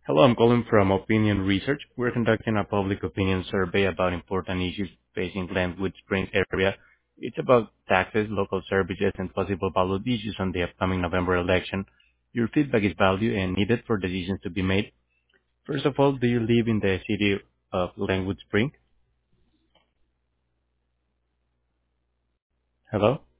Hello, I'm calling from Opinion Research. We're conducting a public opinion survey about important issues facing Glenwood Springs area. It's about taxes, local services, and possible ballot issues on the upcoming November election. Your feedback is valued and needed for decisions to be made. First of all, do you live in the city of Glenwood Springs? Hello?